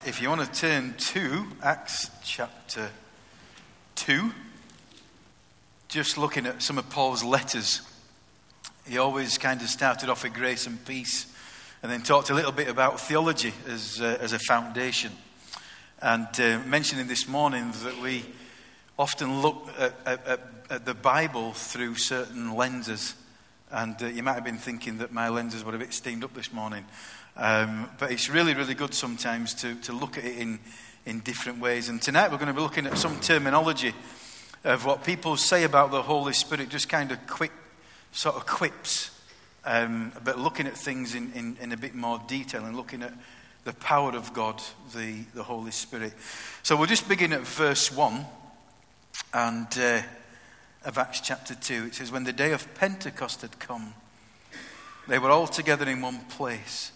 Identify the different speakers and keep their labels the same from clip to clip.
Speaker 1: if you want to turn to Acts chapter 2, just looking at some of Paul's letters, he always kind of started off with grace and peace and then talked a little bit about theology as a foundation. And mentioning this morning that we often look at the Bible through certain lenses. And you might have been thinking that my lenses were a bit steamed up this morning. But it's really, really good sometimes to look at it in different ways. And tonight we're going to be looking at some terminology of what people say about the Holy Spirit, just kind of quick sort of quips, but looking at things in a bit more detail and looking at the power of God, the Holy Spirit. So we'll just begin at verse 1 and of Acts chapter 2. It says, when the day of Pentecost had come, they were all together in one place.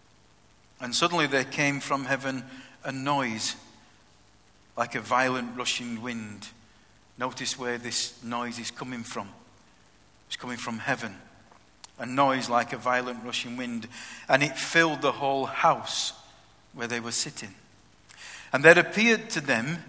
Speaker 1: And suddenly there came from heaven a noise like a violent rushing wind. Notice where this noise is coming from. It's coming from heaven. A noise like a violent rushing wind. And it filled the whole house where they were sitting. And there appeared to them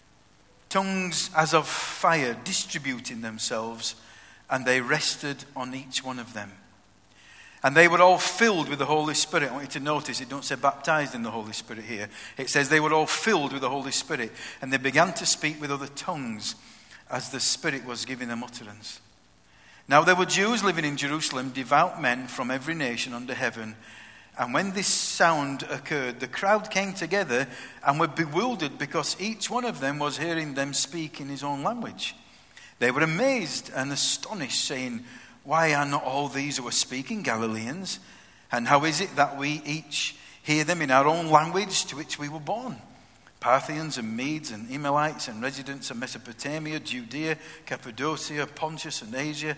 Speaker 1: tongues as of fire distributing themselves, and they rested on each one of them. And they were all filled with the Holy Spirit. I want you to notice it don't say baptized in the Holy Spirit here. It says they were all filled with the Holy Spirit, and they began to speak with other tongues as the Spirit was giving them utterance. Now there were Jews living in Jerusalem, devout men from every nation under heaven. And when this sound occurred, the crowd came together and were bewildered because each one of them was hearing them speak in his own language. They were amazed and astonished, saying, why are not all these who are speaking Galileans? And how is it that we each hear them in our own language to which we were born? Parthians and Medes and Emilites and residents of Mesopotamia, Judea, Cappadocia, Pontus and Asia,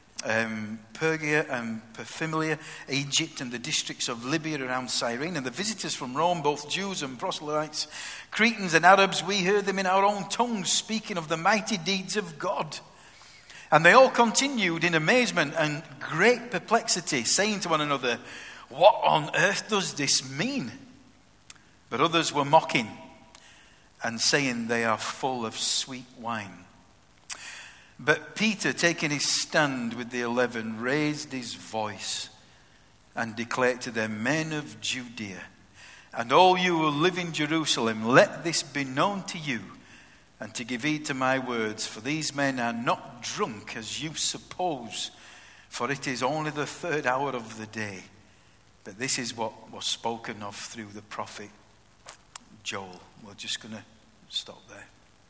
Speaker 1: Pergia and Pamphylia, Egypt and the districts of Libya around Cyrene, and the visitors from Rome, both Jews and proselytes, Cretans and Arabs, we heard them in our own tongues speaking of the mighty deeds of God. And they all continued in amazement and great perplexity, saying to one another, what on earth does this mean? But others were mocking and saying they are full of sweet wine. But Peter, taking his stand with the 11, raised his voice and declared to them, men of Judea, and all you who live in Jerusalem, let this be known to you, and to give heed to my words, for these men are not drunk as you suppose, for it is only the third hour of the day. But this is what was spoken of through the prophet Joel. We're just going to stop there.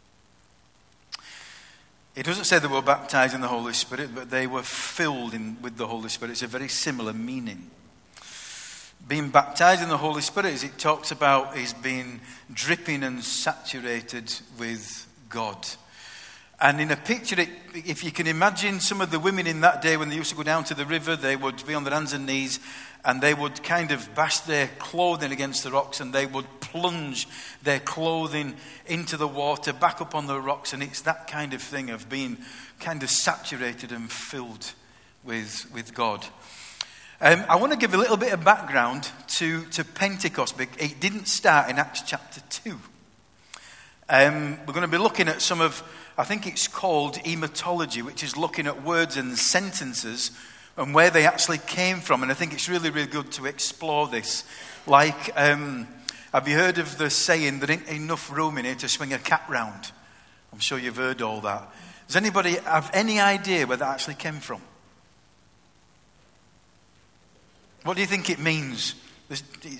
Speaker 1: It doesn't say they were baptized in the Holy Spirit, but they were filled with the Holy Spirit. It's a very similar meaning. Being baptized in the Holy Spirit, as it talks about, is being dripping and saturated with God. And in a picture, if you can imagine some of the women in that day when they used to go down to the river, they would be on their hands and knees and they would kind of bash their clothing against the rocks and they would plunge their clothing into the water, back up on the rocks. And it's that kind of thing of being kind of saturated and filled with God. I want to give a little bit of background to Pentecost. It didn't start in Acts chapter 2. We're going to be looking at some of, I think it's called ematology, which is looking at words and sentences and where they actually came from. And I think it's really, really good to explore this. Like, have you heard of the saying, there ain't enough room in here to swing a cat round? I'm sure you've heard all that. Does anybody have any idea where that actually came from? What do you think it means? It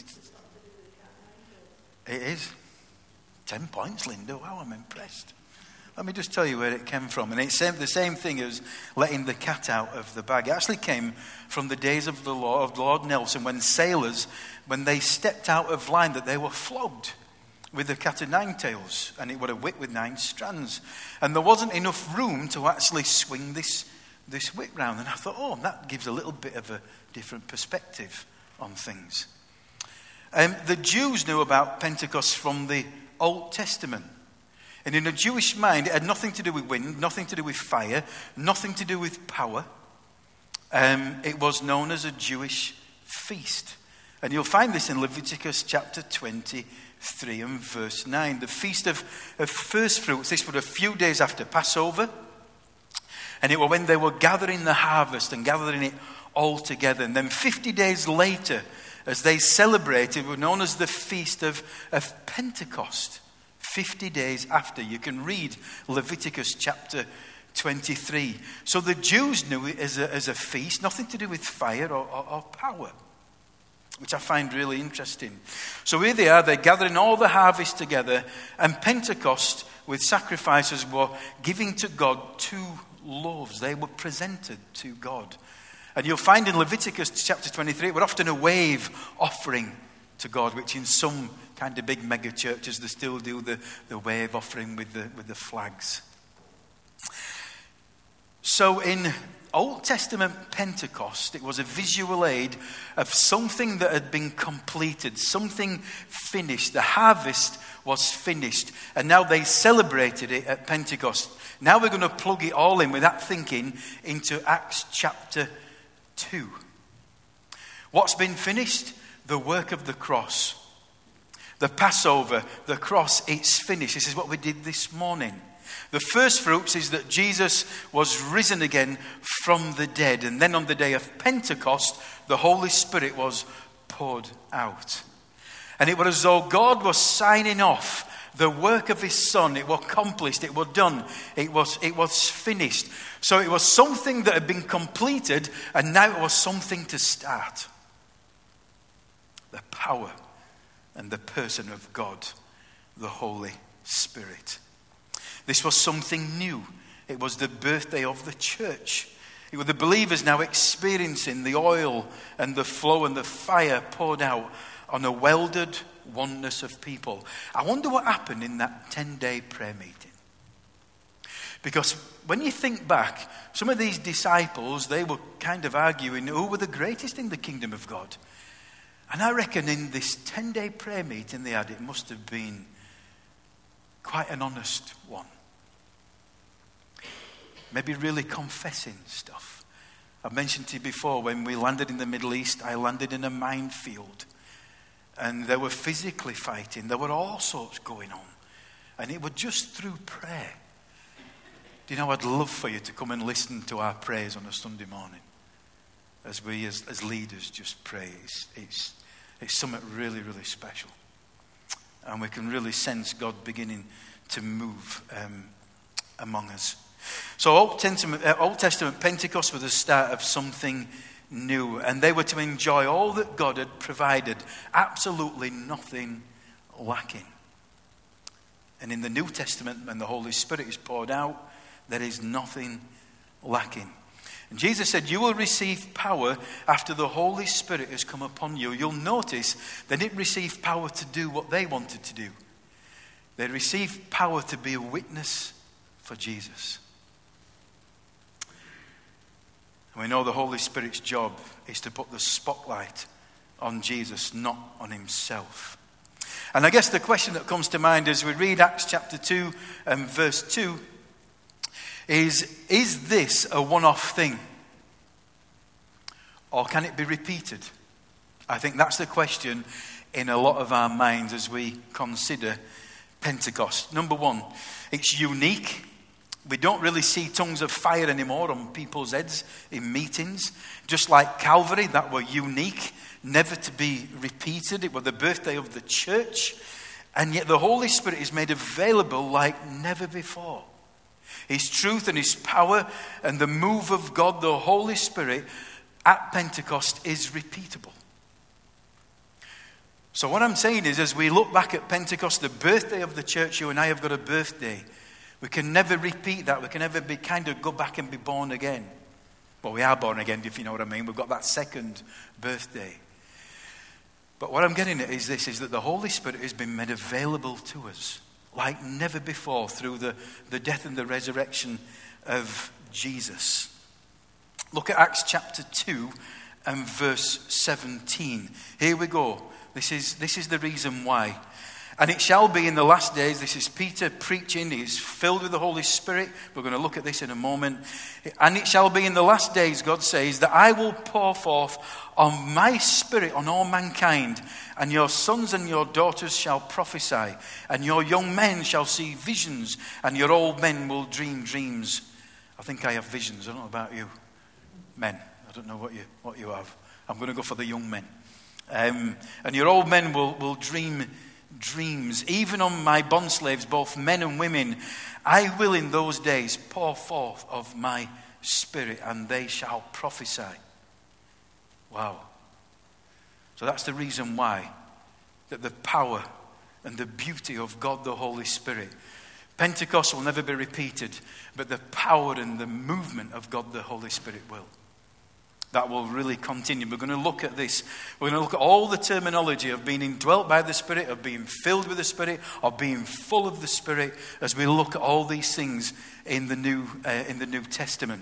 Speaker 1: is. 10 points, Linda. Wow, I'm impressed. Let me just tell you where it came from. And it's the same thing as letting the cat out of the bag. It actually came from the days of the Lord Nelson, when sailors, when they stepped out of line, that they were flogged with a cat of nine tails. And it was a whip with 9 strands. And there wasn't enough room to actually swing this whip round. And I thought, that gives a little bit of a different perspective on things. The Jews knew about Pentecost from the Old Testament. And in a Jewish mind, it had nothing to do with wind, nothing to do with fire, nothing to do with power. It was known as a Jewish feast. And you'll find this in Leviticus chapter 20, 3 and verse 9. The Feast of First Fruits, this was a few days after Passover. And it was when they were gathering the harvest and gathering it all together. And then 50 days later, as they celebrated, were known as the Feast of Pentecost. 50 days after. You can read Leviticus chapter 23. So the Jews knew it as a feast, nothing to do with fire or power, which I find really interesting. So here they are, they're gathering all the harvest together, and Pentecost with sacrifices were giving to God 2 loaves. They were presented to God. And you'll find in Leviticus chapter 23, it were often a wave offering to God, which in some kind of big mega churches they still do the wave offering with the flags. So in Old Testament Pentecost, it was a visual aid of something that had been completed, something finished. The harvest was finished, and now they celebrated it at Pentecost. Now we're going to plug it all in with that thinking into Acts chapter 2. What's been finished? The work of the cross. The Passover, the cross, it's finished. This is what we did this morning. The first fruits is that Jesus was risen again from the dead. And then on the day of Pentecost, the Holy Spirit was poured out. And it was as though God was signing off the work of his Son. It was accomplished. It was done. It was finished. So it was something that had been completed, and now it was something to start. The power and the person of God, the Holy Spirit. This was something new. It was the birthday of the church. It was the believers now experiencing the oil and the flow and the fire poured out on a welded oneness of people. I wonder what happened in that 10-day prayer meeting. Because when you think back, some of these disciples, they were kind of arguing who were the greatest in the kingdom of God. And I reckon in this 10-day prayer meeting they had, it must have been quite an honest one. Maybe really confessing stuff. I've mentioned to you before, when we landed in the Middle East, I landed in a minefield. And they were physically fighting. There were all sorts going on. And it was just through prayer. Do you know, I'd love for you to come and listen to our prayers on a Sunday morning. As we as leaders just pray. It's something really, really special. And we can really sense God beginning to move among us. So Old Testament Pentecost was the start of something new. And they were to enjoy all that God had provided. Absolutely nothing lacking. And in the New Testament, when the Holy Spirit is poured out, there is nothing lacking. And Jesus said, you will receive power after the Holy Spirit has come upon you. You'll notice they didn't receive power to do what they wanted to do. They received power to be a witness for Jesus. And we know the Holy Spirit's job is to put the spotlight on Jesus, not on himself. And I guess the question that comes to mind as we read Acts chapter 2 and verse 2 is this a one-off thing? Or can it be repeated? I think that's the question in a lot of our minds as we consider Pentecost. Number one, it's unique. We don't really see tongues of fire anymore on people's heads in meetings. Just like Calvary, that were unique, never to be repeated. It was the birthday of the church. And yet the Holy Spirit is made available like never before. His truth and his power and the move of God, the Holy Spirit, at Pentecost is repeatable. So what I'm saying is, as we look back at Pentecost, the birthday of the church, you and I have got a birthday. We can never repeat that. We can never go back and be born again. Well, we are born again, if you know what I mean. We've got that second birthday. But what I'm getting at is this, is that the Holy Spirit has been made available to us like never before through the death and the resurrection of Jesus. Look at Acts chapter 2 and verse 17. Here we go. This is the reason why. And it shall be in the last days, this is Peter preaching, he is filled with the Holy Spirit. We're going to look at this in a moment. And it shall be in the last days, God says, that I will pour forth on my Spirit on all mankind, and your sons and your daughters shall prophesy, and your young men shall see visions, and your old men will dream dreams. I think I have visions. I don't know about you. Men. I don't know what you have. I'm going to go for the young men. And your old men will dream dreams. Even on my bondslaves, both men and women, I will in those days pour forth of my Spirit, and they shall prophesy. Wow. So that's the reason why, that the power and the beauty of God the Holy Spirit, Pentecost will never be repeated, but the power and the movement of God the Holy Spirit will. That will really continue. We're going to look at this. We're going to look at all the terminology of being indwelt by the Spirit, of being filled with the Spirit, of being full of the Spirit, as we look at all these things in the New Testament.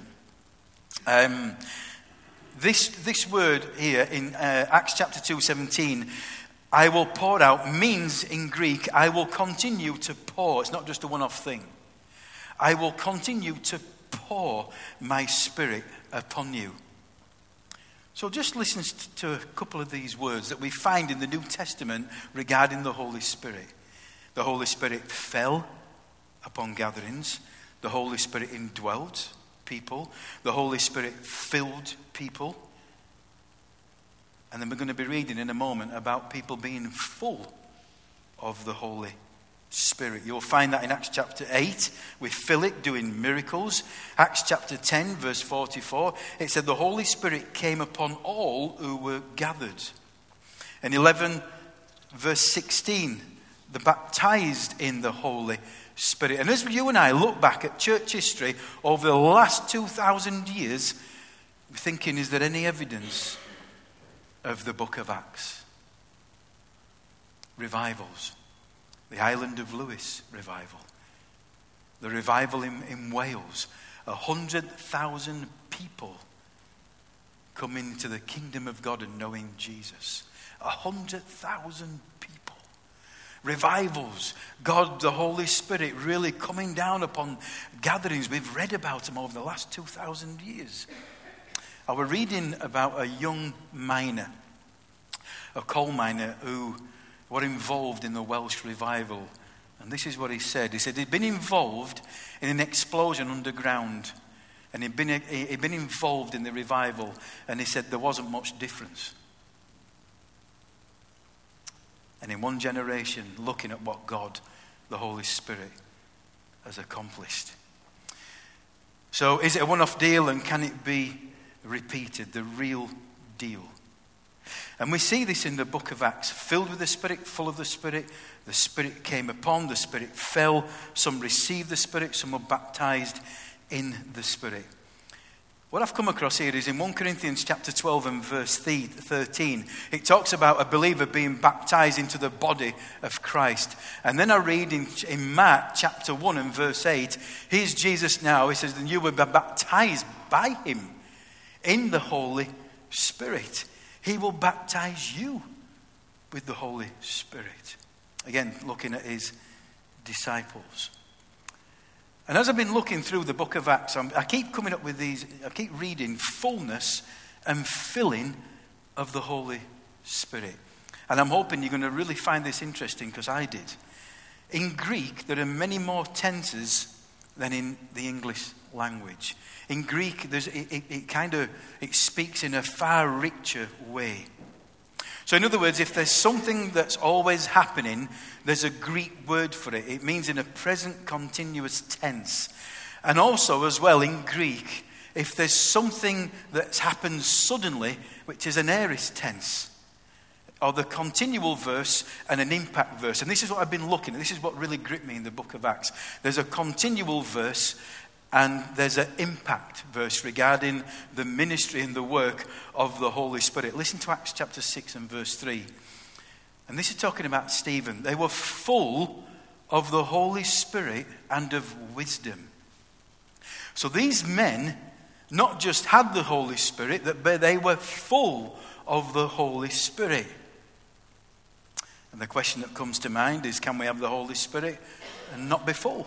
Speaker 1: This word here in Acts chapter 2:17, I will pour out, means in Greek, I will continue to pour. It's not just a one-off thing. I will continue to pour my Spirit upon you. So just listen to a couple of these words that we find in the New Testament regarding the Holy Spirit. The Holy Spirit fell upon gatherings. The Holy Spirit indwelt people. The Holy Spirit filled people. And then we're going to be reading in a moment about people being full of the Holy Spirit. You'll find that in Acts chapter 8 with Philip doing miracles. Acts chapter 10 verse 44, it said the Holy Spirit came upon all who were gathered. And 11 verse 16, the baptized in the Holy Spirit. And as you and I look back at church history over the last 2,000 years, we're thinking, is there any evidence of the book of Acts? Revivals. The Island of Lewis revival. The revival in Wales. 100,000 people coming to the kingdom of God and knowing Jesus. 100,000 people. Revivals. God, the Holy Spirit, really coming down upon gatherings. We've read about them over the last 2,000 years. I was reading about a young miner, a coal miner who were involved in the Welsh revival. And this is what he said. He said he'd been involved in an explosion underground. And he'd been involved in the revival. And he said there wasn't much difference. And in one generation, looking at what God, the Holy Spirit, has accomplished. So is it a one-off deal, and can it be repeated? The real deal. And we see this in the book of Acts. Filled with the Spirit, full of the Spirit. The Spirit came upon, the Spirit fell. Some received the Spirit, some were baptized in the Spirit. What I've come across here is in 1 Corinthians chapter 12 and verse 13. It talks about a believer being baptized into the body of Christ. And then I read in Mark chapter 1 and verse 8. Here's Jesus now. He says, and you were baptized by him in the Holy Spirit. He will baptize you with the Holy Spirit. Again, looking at his disciples. And as I've been looking through the book of Acts, I keep coming up with these, I keep reading fullness and filling of the Holy Spirit. And I'm hoping you're going to really find this interesting, because I did. In Greek, there are many more tenses than in the English language. In Greek, it speaks in a far richer way. So in other words, if there's something that's always happening, there's a Greek word for it. It means in a present continuous tense. And also as well in Greek, if there's something that's happened suddenly, which is an aorist tense, or the continual verse and an impact verse. And this is what I've been looking at. This is what really gripped me in the book of Acts. There's a continual verse and there's an impact verse regarding the ministry and the work of the Holy Spirit. Listen to Acts chapter 6 and verse 3. And this is talking about Stephen. They were full of the Holy Spirit and of wisdom. So these men not just had the Holy Spirit, but they were full of the Holy Spirit. And the question that comes to mind is, can we have the Holy Spirit and not be full?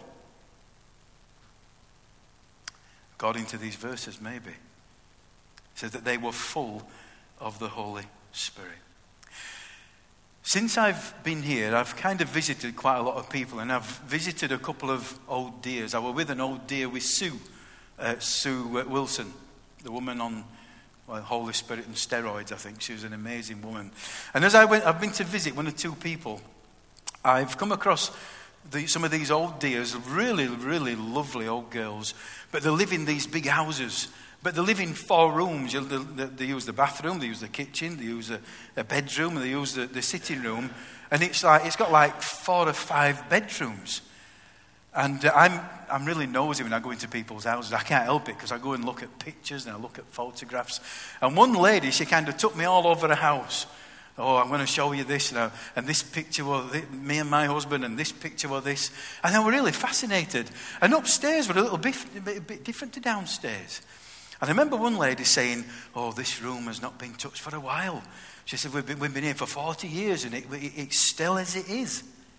Speaker 1: According to these verses, maybe. It says that they were full of the Holy Spirit. Since I've been here, I've kind of visited quite a lot of people, and I've visited a couple of old dears. I was with an old dear with Sue Wilson, the woman on Holy Spirit and steroids, I think. She was an amazing woman. And as I've been to visit one or two people, I've come across some of these old dears, really, really lovely old girls, but they live in these big houses. But they live in 4 rooms. They use the bathroom, they use the kitchen, they use a bedroom, they use the sitting room. And it's got like 4 or 5 bedrooms. And I'm really nosy when I go into people's houses. I can't help it because I go and look at pictures and I look at photographs. And one lady, she kind of took me all over the house. Oh, I'm going to show you this now. And this picture was me and my husband, and this picture was this. And I was really fascinated. And upstairs were a little bit different to downstairs. And I remember one lady saying, oh, this room has not been touched for a while. She said, we've been here for 40 years and it's still as it is.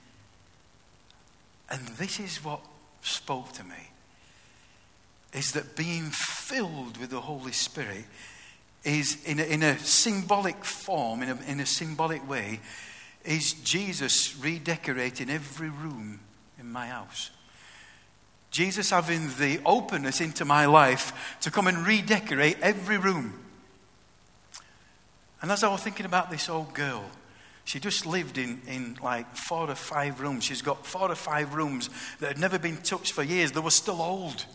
Speaker 1: And this is what spoke to me, is that being filled with the Holy Spirit is, in a symbolic form, in a symbolic way, is Jesus redecorating every room in my house. Jesus having the openness into my life to come and redecorate every room. And as I was thinking about this old girl, she just lived in like 4 or 5 rooms. She's got 4 or 5 rooms that had never been touched for years. They were still old.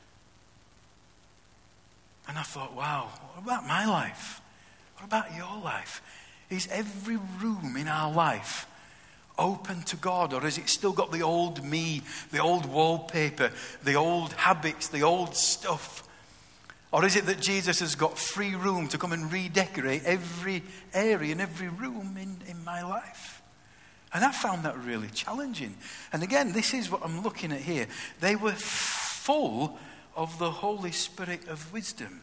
Speaker 1: And I thought, wow, what about my life? What about your life? Is every room in our life open to God, or has it still got the old me, the old wallpaper, the old habits, the old stuff? Or is it that Jesus has got free room to come and redecorate every area and every room in my life? And I found that really challenging. And again, this is what I'm looking at here. They were full of the Holy Spirit of wisdom.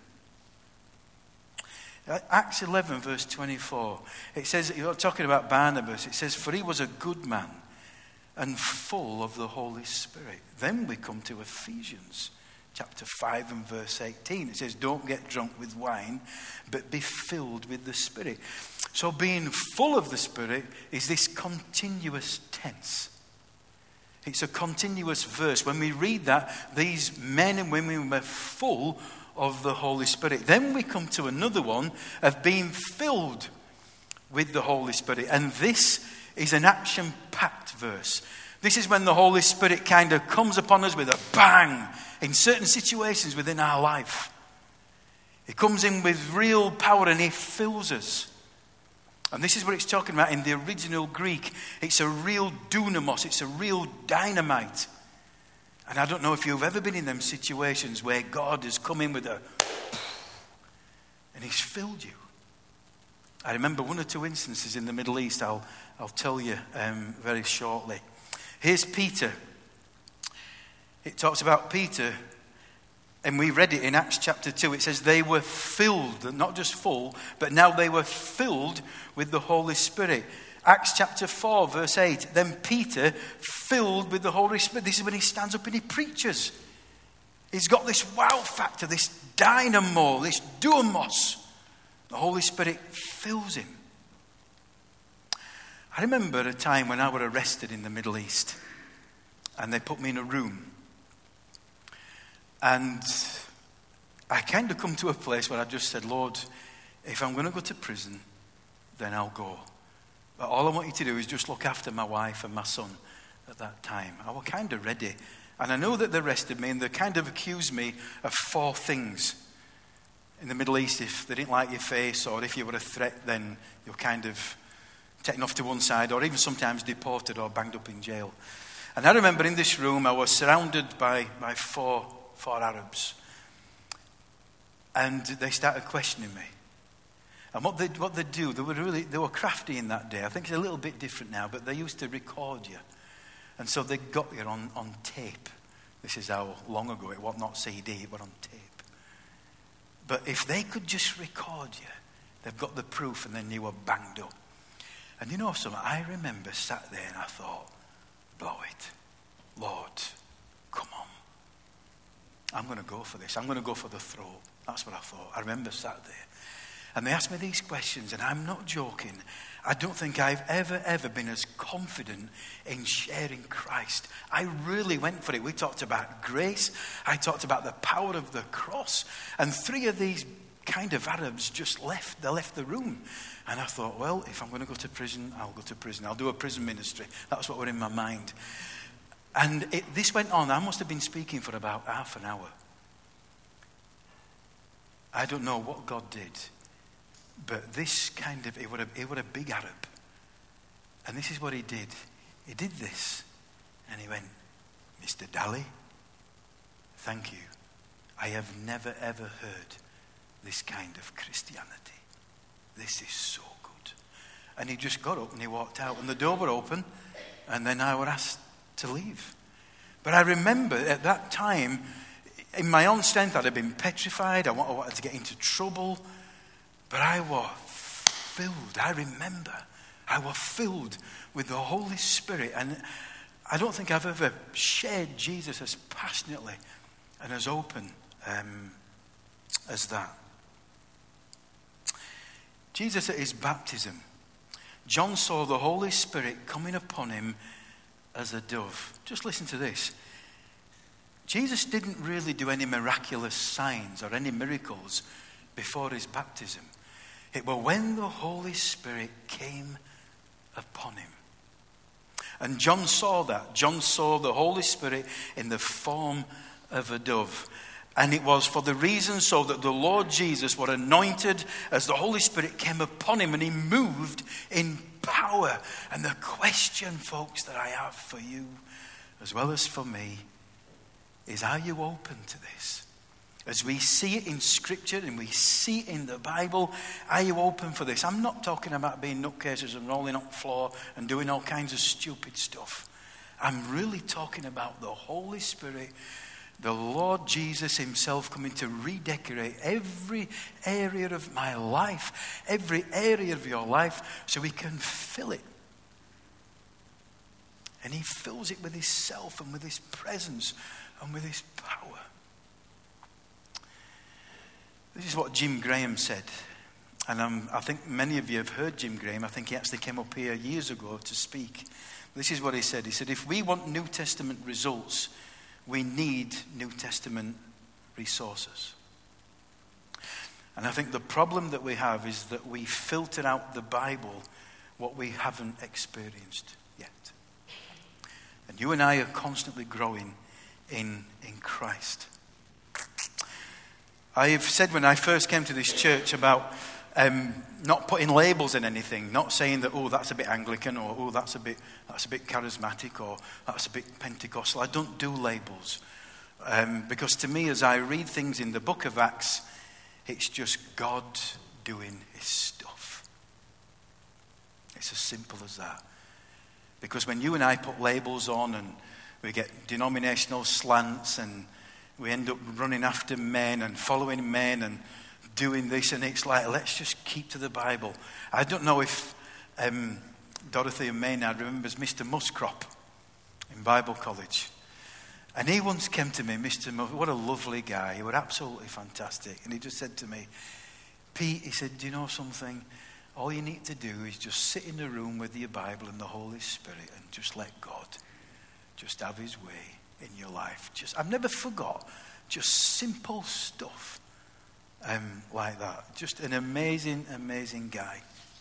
Speaker 1: Acts 11 verse 24, it says, you're talking about Barnabas, it says, for he was a good man and full of the Holy Spirit. Then we come to Ephesians chapter 5 and verse 18. It says, don't get drunk with wine, but be filled with the Spirit. So being full of the Spirit is this continuous tense. It's a continuous verse. When we read that, these men and women were full of the Holy Spirit. Then we come to another one of being filled with the Holy Spirit. And this is an action-packed verse. This is when the Holy Spirit kind of comes upon us with a bang in certain situations within our life. He comes in with real power and he fills us. And this is what it's talking about in the original Greek. It's a real dunamos. It's a real dynamite. And I don't know if you've ever been in them situations where God has come in with and he's filled you. I remember 1 or 2 instances in the Middle East. I'll tell you very shortly. Here's Peter. It talks about Peter, and we read it in Acts chapter 2. It says they were filled, not just full, but now they were filled with the Holy Spirit. Acts chapter 4 verse 8, then Peter filled with the Holy Spirit. This is when he stands up and he preaches. He's got this wow factor, this dynamo, this duamos. The Holy Spirit fills him. I remember a time when I was arrested in the Middle East and they put me in a room. And I kind of come to a place where I just said, Lord, if I'm going to go to prison, then I'll go. But all I want you to do is just look after my wife and my son at that time. I was kind of ready. And I know that they arrested me and they kind of accused me of 4 things. In the Middle East, if they didn't like your face or if you were a threat, then you're kind of taken off to one side or even sometimes deported or banged up in jail. And I remember in this room, I was surrounded by 4 Arabs. And they started questioning me. And what they do, they were crafty in that day. I think it's a little bit different now, but they used to record you. And so they got you on tape. This is how long ago it was, not CD, it was on tape. But if they could just record you, they've got the proof and then you were banged up. And you know something? I remember sat there and I thought, blow it. Lord, come on. I'm going to go for this. I'm going to go for the throat. That's what I thought. I remember sat there. And they asked me these questions, and I'm not joking. I don't think I've ever been as confident in sharing Christ. I really went for it. We talked about grace. I talked about the power of the cross. And 3 of these kind of Arabs just left. They left the room. And I thought, well, if I'm going to go to prison, I'll go to prison. I'll do a prison ministry. That's what was in my mind. And this went on. I must have been speaking for about half an hour. I don't know what God did. But this kind of, it was a big Arab. And this is what he did. He did this. And he went, Mr. Daly, thank you. I have never, ever heard this kind of Christianity. This is so good. And he just got up and he walked out. And the door was open. And then I was asked to leave. But I remember at that time, in my own strength, I'd have been petrified. I wanted to get into trouble. But I was filled. I remember I was filled with the Holy Spirit. And I don't think I've ever shared Jesus as passionately and as open as that. Jesus at his baptism, John saw the Holy Spirit coming upon him as a dove. Just listen to this. Jesus didn't really do any miraculous signs or any miracles before his baptism. It was when the Holy Spirit came upon him. And John saw that. John saw the Holy Spirit in the form of a dove. And it was for the reason so that the Lord Jesus was anointed as the Holy Spirit came upon him and he moved in power. And the question, folks, that I have for you as well as for me is, are you open to this? As we see it in Scripture and we see it in the Bible, are you open for this? I'm not talking about being nutcases and rolling on the floor and doing all kinds of stupid stuff. I'm really talking about the Holy Spirit, the Lord Jesus himself coming to redecorate every area of my life, every area of your life, so he can fill it. And he fills it with his self and with his presence and with his power. This is what Jim Graham said. And I think many of you have heard Jim Graham. I think he actually came up here years ago to speak. This is what he said. He said, if we want New Testament results, we need New Testament resources. And I think the problem that we have is that we filter out the Bible what we haven't experienced yet. And you and I are constantly growing in Christ. I have said when I first came to this church about not putting labels in anything, not saying that, oh, that's a bit Anglican, or oh, that's a bit charismatic, or that's a bit Pentecostal. I don't do labels. Because to me, as I read things in the book of Acts, it's just God doing his stuff. It's as simple as that. Because when you and I put labels on and we get denominational slants and we end up running after men and following men and doing this, and it's like, let's just keep to the Bible. I don't know if Dorothea Maynard remembers Mr. Muscrop in Bible college. And he once came to me, Mr. Muscrop, what a lovely guy. He was absolutely fantastic. And he just said to me, Pete, he said, do you know something? All you need to do is just sit in the room with your Bible and the Holy Spirit and just let God just have his way in your life. I've never forgot just simple stuff like that. Just an amazing, amazing guy.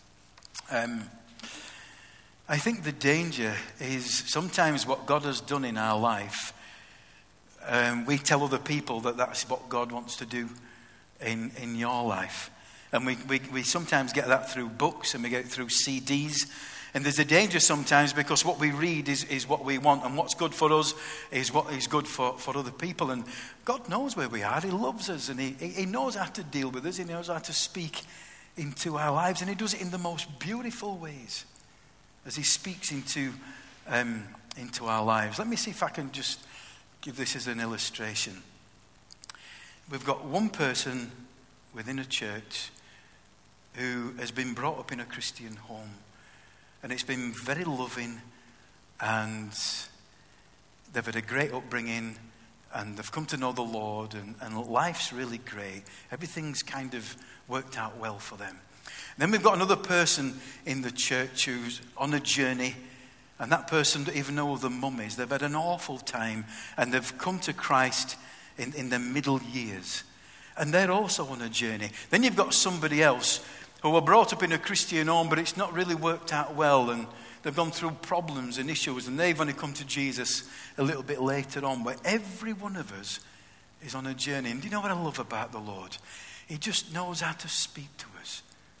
Speaker 1: I think the danger is sometimes what God has done in our life, we tell other people that that's what God wants to do in your life. And we sometimes get that through books and we get it through CDs. And there's a danger sometimes because what we read is what we want, and what's good for us is what is good for other people. And God knows where we are. He loves us, and he knows how to deal with us. He knows how to speak into our lives, and he does it in the most beautiful ways as he speaks into our lives. Let me see if I can just give this as an illustration. We've got one person within a church who has been brought up in a Christian home. And it's been very loving, and they've had a great upbringing, and they've come to know the Lord, and life's really great. Everything's kind of worked out well for them. Then we've got another person in the church who's on a journey, and that person don't even know who the mum is. They've had an awful time, and they've come to Christ in their middle years. And they're also on a journey. Then you've got somebody else who were brought up in a Christian home, but it's not really worked out well, and they've gone through problems and issues, and they've only come to Jesus a little bit later on. But every one of us is on a journey. And do you know what I love about the Lord? He just knows how to speak to us.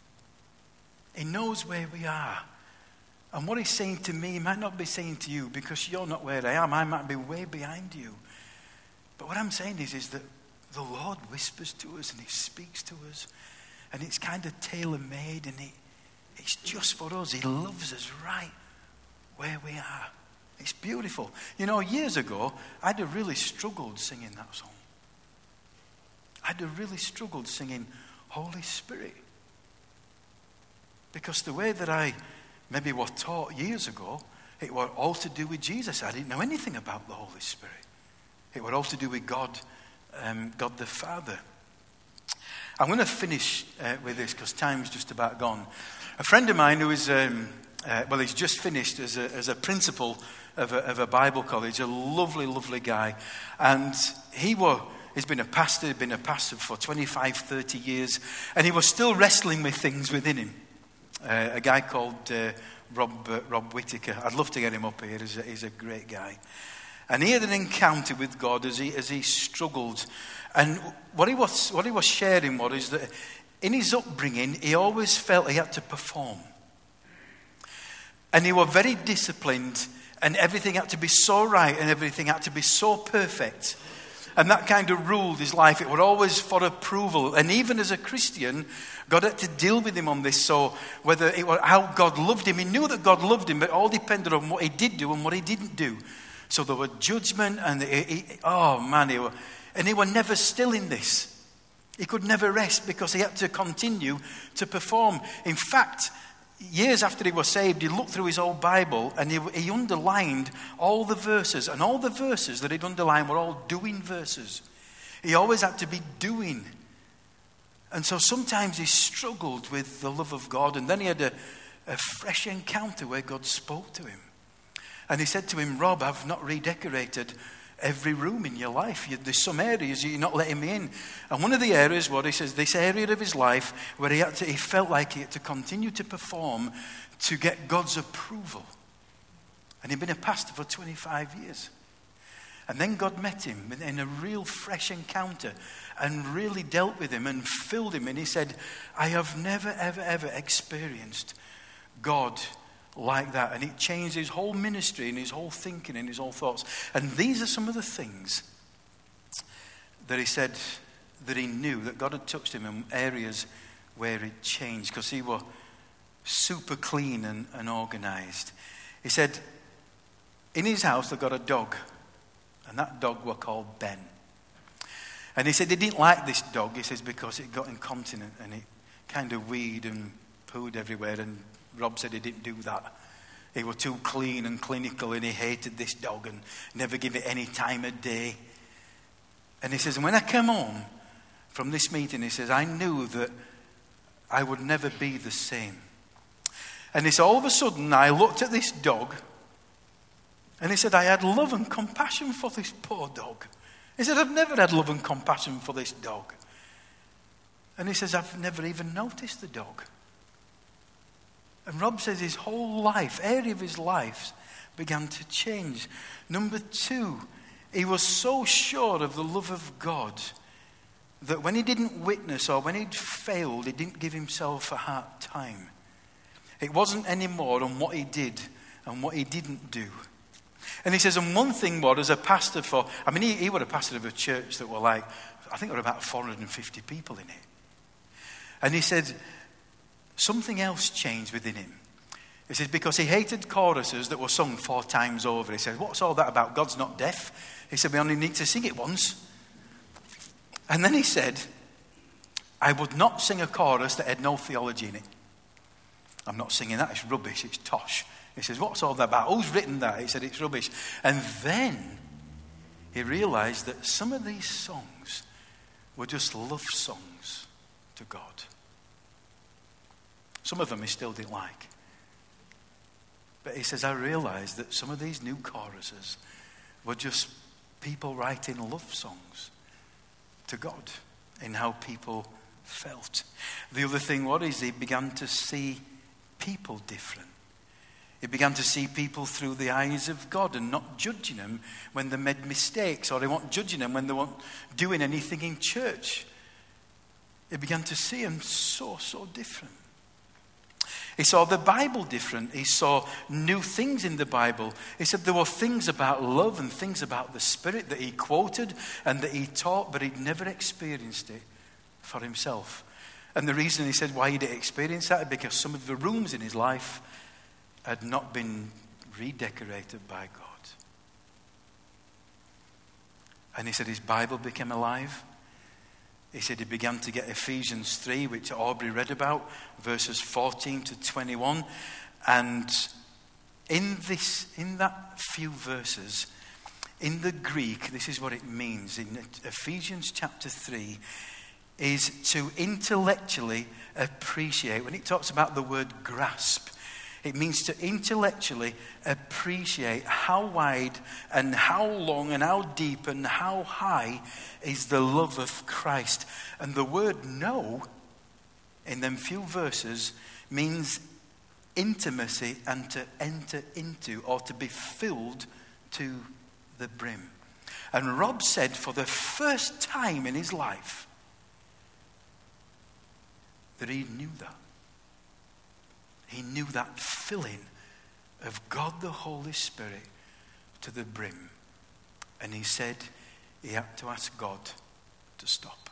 Speaker 1: He knows where we are. And what he's saying to me, he might not be saying to you, because you're not where I am. I might be way behind you. But what I'm saying is that the Lord whispers to us and he speaks to us. And it's kind of tailor-made, and it's just for us. He loves us right where we are. It's beautiful. You know, years ago, I'd have really struggled singing that song. I'd have really struggled singing Holy Spirit. Because the way that I maybe was taught years ago, it was all to do with Jesus. I didn't know anything about the Holy Spirit. It was all to do with God, God the Father. I'm going to finish with this because time's just about gone. A friend of mine who is, he's just finished as a principal of a Bible college, a lovely, lovely guy. And he's been a pastor for 25, 30 years, and he was still wrestling with things within him. A guy called Rob Whittaker. I'd love to get him up here. He's a great guy. And he had an encounter with God as he struggled. And what he was sharing is that in his upbringing, he always felt he had to perform. And he was very disciplined, and everything had to be so right, and everything had to be so perfect. And that kind of ruled his life. It was always for approval. And even as a Christian, God had to deal with him on this. So whether it was how God loved him, he knew that God loved him, but it all depended on what he did do and what he didn't do. So there was judgment, and he was never still in this. He could never rest because he had to continue to perform. In fact, years after he was saved, he looked through his old Bible and he underlined all the verses. And all the verses that he'd underlined were all doing verses. He always had to be doing. And so sometimes he struggled with the love of God. And then he had a fresh encounter where God spoke to him. And he said to him, Rob, I've not redecorated every room in your life. There's some areas you're not letting me in. And one of the areas, he says, this area of his life where he felt like he had to continue to perform to get God's approval. And he'd been a pastor for 25 years. And then God met him in a real fresh encounter and really dealt with him and filled him. And he said, I have never, ever, ever experienced God like that. And it changed his whole ministry and his whole thinking and his whole thoughts. And these are some of the things that he said that he knew that God had touched him in areas where it changed, because he was super clean and organized. He said in his house they got a dog, and that dog was called Ben. And he said he didn't like this dog, he says, because it got incontinent and it kind of weed and pooed everywhere. And Rob said he didn't do that. He was too clean and clinical, and he hated this dog and never give it any time of day. And he says, when I came home from this meeting, he says, I knew that I would never be the same. And he said, all of a sudden, I looked at this dog, and he said, I had love and compassion for this poor dog. He said, I've never had love and compassion for this dog. And he says, I've never even noticed the dog. And Rob says his whole life, area of his life, began to change. Number 2, he was so sure of the love of God that when he didn't witness or when he'd failed, he didn't give himself a hard time. It wasn't anymore on what he did and what he didn't do. And he says, and one thing was, as a pastor he was a pastor of a church that were I think there were about 450 people in it. And he said, something else changed within him. He says, because he hated choruses that were sung 4 times over. He said, what's all that about? God's not deaf. He said, we only need to sing it once. And then he said, I would not sing a chorus that had no theology in it. I'm not singing that, it's rubbish, it's tosh. He says, what's all that about? Who's written that? He said, it's rubbish. And then he realized that some of these songs were just love songs to God. Some of them he still didn't like. But he says, I realized that some of these new choruses were just people writing love songs to God in how people felt. The other thing is he began to see people different. He began to see people through the eyes of God and not judging them when they made mistakes, or he wasn't judging them when they weren't doing anything in church. He began to see them so different. He saw the Bible different. He saw new things in the Bible. He said there were things about love and things about the Spirit that he quoted and that he taught, but he'd never experienced it for himself. And the reason he said why he didn't experience that is because some of the rooms in his life had not been redecorated by God. And he said his Bible became alive. He said he began to get Ephesians 3, which Aubrey read about, verses 14 to 21. And in that few verses, in the Greek, this is what it means. In Ephesians chapter 3, is to intellectually appreciate. When it talks about the word grasp, it means to intellectually appreciate how wide and how long and how deep and how high is the love of Christ. And the word know in them few verses means intimacy and to enter into or to be filled to the brim. And Rob said for the first time in his life that he knew that. He knew that filling of God the Holy Spirit to the brim. And he said he had to ask God to stop.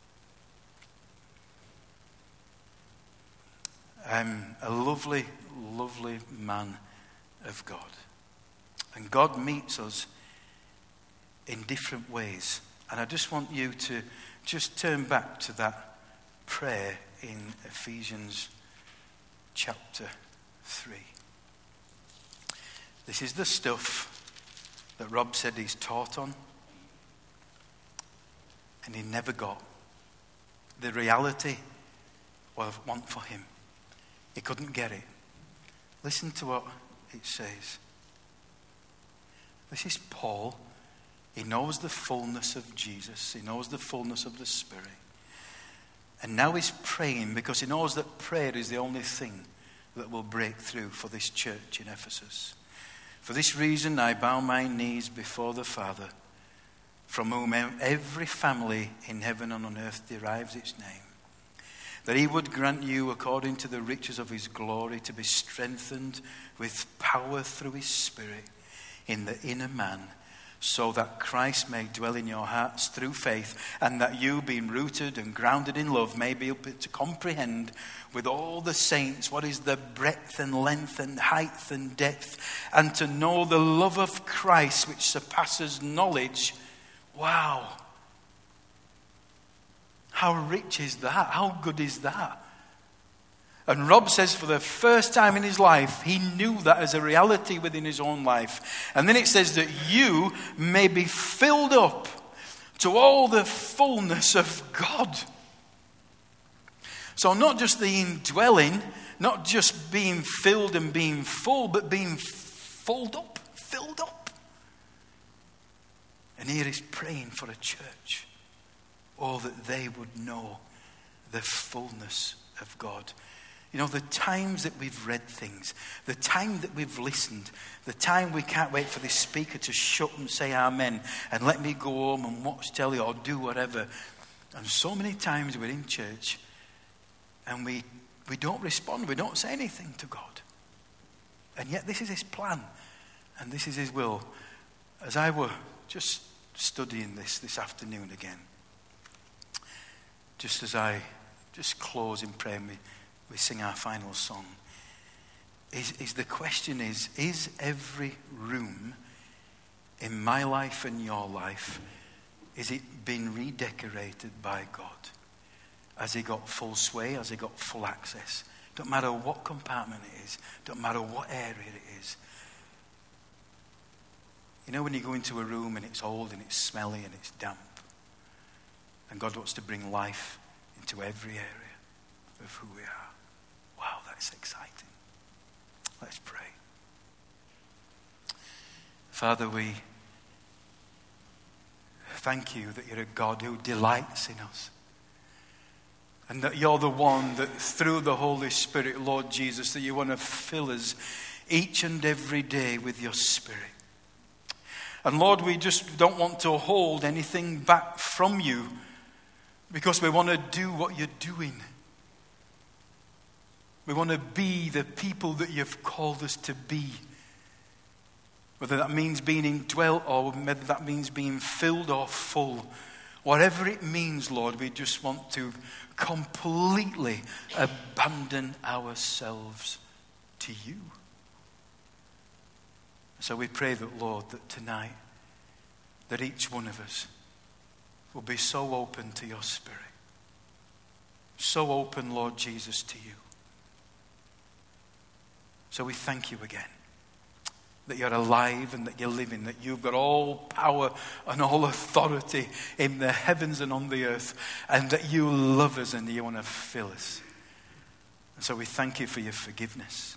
Speaker 1: A lovely, lovely man of God. And God meets us in different ways. And I just want you to just turn back to that prayer in Ephesians chapter 3. This is the stuff that Rob said he's taught on, and he never got. The reality was one for him. He couldn't get it. Listen to what it says. This is Paul. He knows the fullness of Jesus. He knows the fullness of the Spirit. And now he's praying because he knows that prayer is the only thing that will break through for this church in Ephesus. For this reason, I bow my knees before the Father, from whom every family in heaven and on earth derives its name, that he would grant you, according to the riches of his glory, to be strengthened with power through his Spirit in the inner man, so that Christ may dwell in your hearts through faith, and that you, being rooted and grounded in love, may be able to comprehend with all the saints what is the breadth and length and height and depth, and to know the love of Christ which surpasses knowledge. Wow. How rich is that? How good is that? And Rob says for the first time in his life, he knew that as a reality within his own life. And then it says that you may be filled up to all the fullness of God. So not just the indwelling, not just being filled and being full, but being filled up. And here he's praying for a church. Oh, that they would know the fullness of God. You know, the times that we've read things, the time that we've listened, the time we can't wait for this speaker to shut and say amen and let me go home and watch telly or do whatever. And so many times we're in church and we don't respond, we don't say anything to God. And yet this is his plan and this is his will. As I were just studying this afternoon again, just as I just close in prayer, we sing our final song. The question is every room in my life and your life, is it been redecorated by God? Has he got full sway? Has he got full access? Don't matter what compartment it is. Don't matter what area it is. You know when you go into a room and it's old and it's smelly and it's damp, and God wants to bring life into every area of who we are. Wow, that's exciting. Let's pray. Father, we thank you that you're a God who delights in us. And that you're the one that through the Holy Spirit, Lord Jesus, that you want to fill us each and every day with your Spirit. And Lord, we just don't want to hold anything back from you because we want to do what you're doing. We want to be the people that you've called us to be. Whether that means being indwelt or whether that means being filled or full. Whatever it means, Lord, we just want to completely abandon ourselves to you. So we pray that, Lord, that tonight, that each one of us will be so open to your Spirit. So open, Lord Jesus, to you. So we thank you again. That you're alive and that you're living, that you've got all power and all authority in the heavens and on the earth, and that you love us and you want to fill us. And so we thank you for your forgiveness.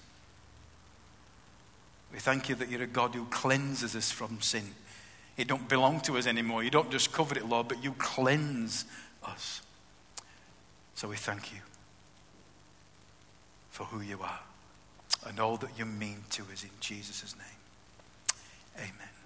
Speaker 1: We thank you that you're a God who cleanses us from sin. It don't belong to us anymore. You don't just cover it, Lord, but you cleanse us. So we thank you for who you are and all that you mean to us in Jesus' name. Amen.